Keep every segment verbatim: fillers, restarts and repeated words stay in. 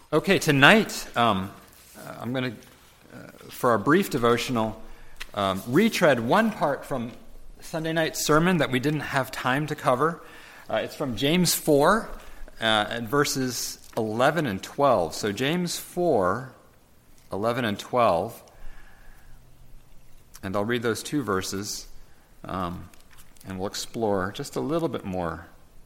Okay, tonight um, uh, I'm going to, uh, for our brief devotional, um, retread one part from Sunday night's sermon that we didn't have time to cover. Uh, it's from James four, uh, and verses eleven and twelve. So James four, eleven and twelve, and I'll read those two verses, um, and we'll explore just a little bit more.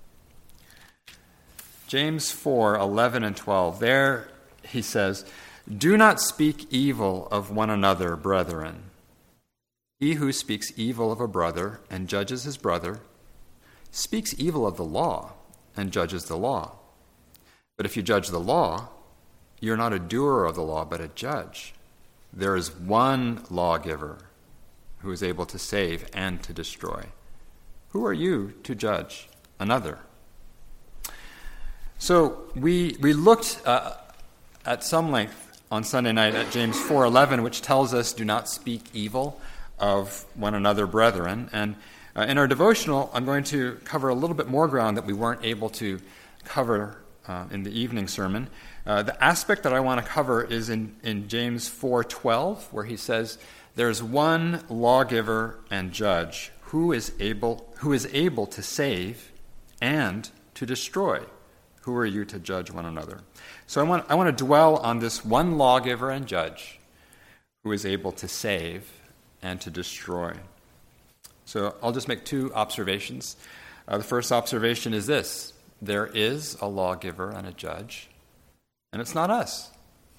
James four, eleven and twelve. There he says, "Do not speak evil of one another, brethren. He who speaks evil of a brother and judges his brother speaks evil of the law and judges the law. But if you judge the law, you're not a doer of the law, but a judge. There is one lawgiver who is able to save and to destroy. Who are you to judge another?" So we we looked uh, at some length on Sunday night at James four eleven, which tells us, "Do not speak evil of one another, brethren." And uh, in our devotional, I'm going to cover a little bit more ground that we weren't able to cover uh, in the evening sermon. Uh, the aspect that I want to cover is in, in James four twelve, where he says, "There's one lawgiver and judge who is able who is able to save and to destroy. Who are you to judge one another?" So I want I want to dwell on this one lawgiver and judge who is able to save and to destroy. So I'll just make two observations. Uh, the first observation is this: there is a lawgiver and a judge, and it's not us.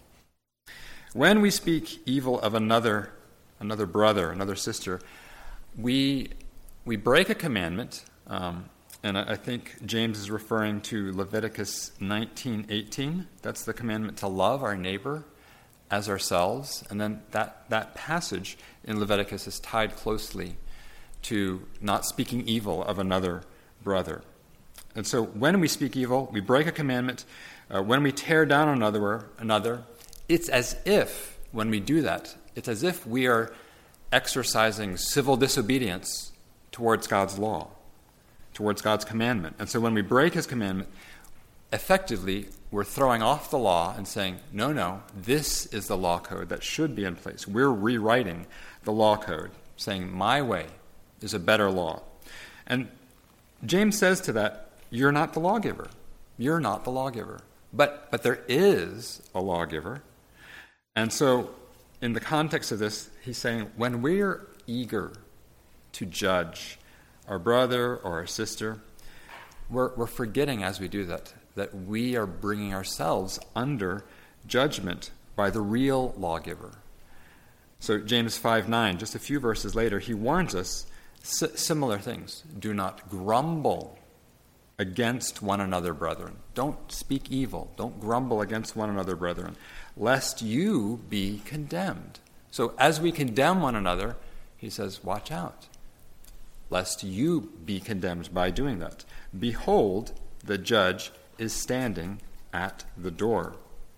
When we speak evil of another another brother, another sister, we we break a commandment. Um, And I think James is referring to Leviticus nineteen eighteen. That's the commandment to love our neighbor as ourselves. And then that, that passage in Leviticus is tied closely to not speaking evil of another brother. And so when we speak evil, we break a commandment. Uh, when we tear down another, another, it's as if, when we do that, it's as if we are exercising civil disobedience towards God's law, towards God's commandment. And so when we break his commandment, effectively, we're throwing off the law and saying, no, no, this is the law code that should be in place. We're rewriting the law code, saying my way is a better law. And James says to that, you're not the lawgiver. You're not the lawgiver. But, but there is a lawgiver. And so in the context of this, he's saying, when we're eager to judge our brother or our sister, we're, we're forgetting as we do that, that we are bringing ourselves under judgment by the real lawgiver. So James five nine, just a few verses later, he warns us s- similar things. Do not grumble against one another, brethren. Don't speak evil. Don't grumble against one another, brethren, lest you be condemned. So as we condemn one another, he says, watch out, lest you be condemned by doing that. Behold, the judge is standing at the door.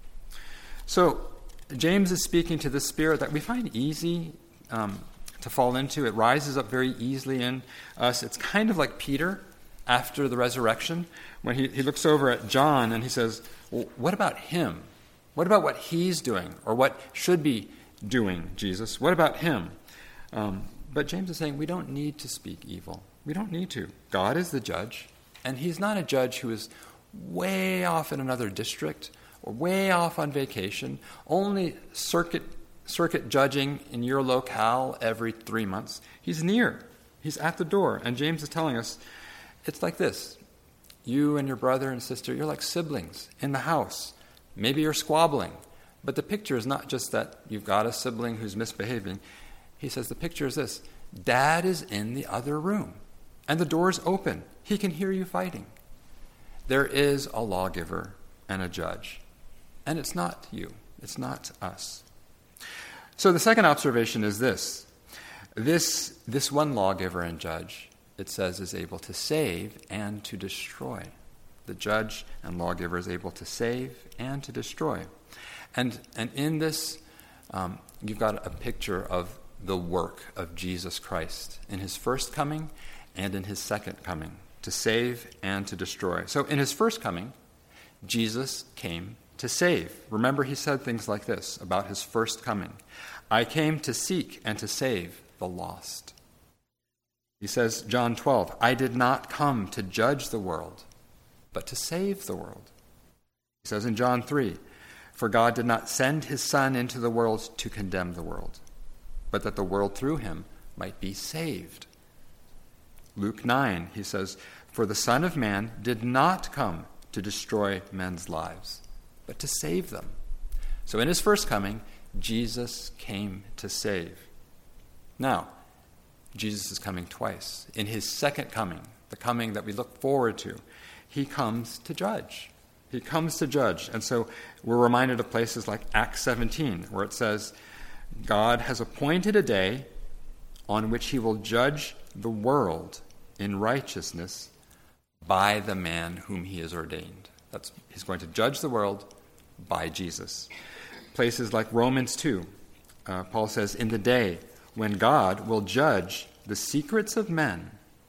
So James is speaking to the spirit that we find easy um, to fall into. It rises up very easily in us. It's kind of like Peter after the resurrection, when he, he looks over at John and he says, well, what about him? What about what he's doing, or what should be doing, Jesus? What about him? Um, But James is saying we don't need to speak evil. We don't need to. God is the judge, and he's not a judge who is way off in another district or way off on vacation, only circuit circuit judging in your locale every three months. He's near. He's at the door. And James is telling us it's like this. You and your brother and sister, you're like siblings in the house. Maybe you're squabbling, but the picture is not just that you've got a sibling who's misbehaving. He says the picture is this: Dad is in the other room, and the door's open. He can hear you fighting. There is a lawgiver and a judge, and it's not you. It's not us. So the second observation is this. This, this one lawgiver and judge, it says, is able to save and to destroy. The judge and lawgiver is able to save and to destroy. And, and in this, um, you've got a picture of the work of Jesus Christ in his first coming and in his second coming, to save and to destroy. So in his first coming, Jesus came to save. Remember, he said things like this about his first coming. I came to seek and to save the lost. He says, John twelve, I did not come to judge the world, but to save the world. He says in John three, for God did not send his Son into the world to condemn the world, but that the world through him might be saved. Luke nine, he says, for the Son of Man did not come to destroy men's lives, but to save them. So in his first coming, Jesus came to save. Now, Jesus is coming twice. In his second coming, the coming that we look forward to, he comes to judge. He comes to judge. And so we're reminded of places like Acts seventeen, where it says, God has appointed a day on which he will judge the world in righteousness by the man whom he has ordained. That's, he's going to judge the world by Jesus. Places like Romans two, uh, Paul says, in the day when God will judge the secrets of men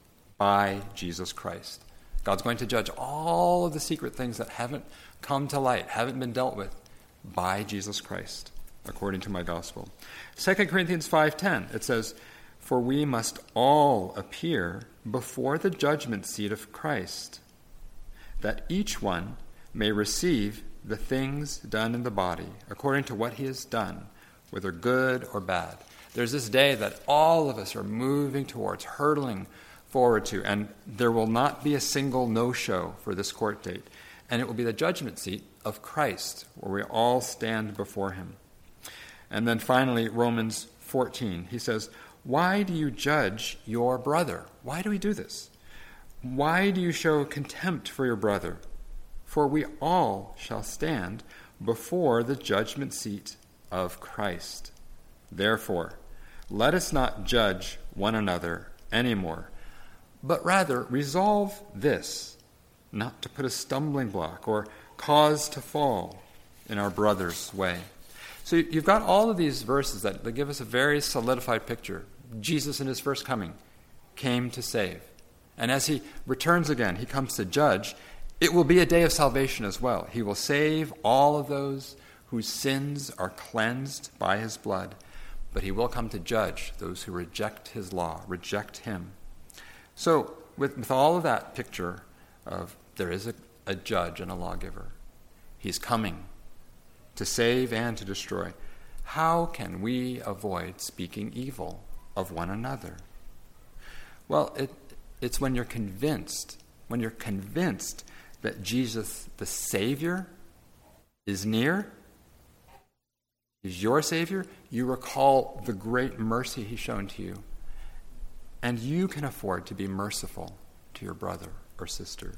by Jesus Christ. God's going to judge all of the secret things that haven't come to light, haven't been dealt with by Jesus Christ, according to my gospel. Second Corinthians five ten, it says, for we must all appear before the judgment seat of Christ, that each one may receive the things done in the body, according to what he has done, whether good or bad. There's this day that all of us are moving towards, hurtling forward to, and there will not be a single no-show for this court date. And it will be the judgment seat of Christ, where we all stand before him. And then finally, Romans fourteen, he says, why do you judge your brother? Why do we do this? Why do you show contempt for your brother? For we all shall stand before the judgment seat of Christ. Therefore, let us not judge one another anymore, but rather resolve this, not to put a stumbling block or cause to fall in our brother's way. So you've got all of these verses that, that give us a very solidified picture. Jesus in his first coming came to save. And as he returns again, he comes to judge. It will be a day of salvation as well. He will save all of those whose sins are cleansed by his blood. But he will come to judge those who reject his law, reject him. So with, with all of that picture of there is a, a judge and a lawgiver, he's coming to save and to destroy. How can we avoid speaking evil of one another? Well, it, it's when you're convinced, when you're convinced that Jesus, the Savior, is near, is your Savior, you recall the great mercy he's shown to you. And you can afford to be merciful to your brother or sister.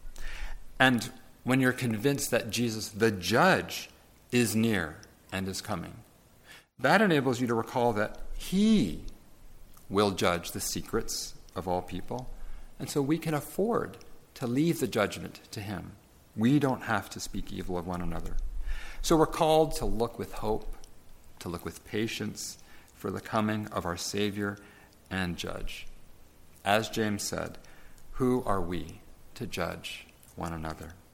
And when you're convinced that Jesus, the judge, is near and is coming, that enables you to recall that he will judge the secrets of all people. And so we can afford to leave the judgment to him. We don't have to speak evil of one another. So we're called to look with hope, to look with patience for the coming of our Savior and judge. As James said, who are we to judge one another?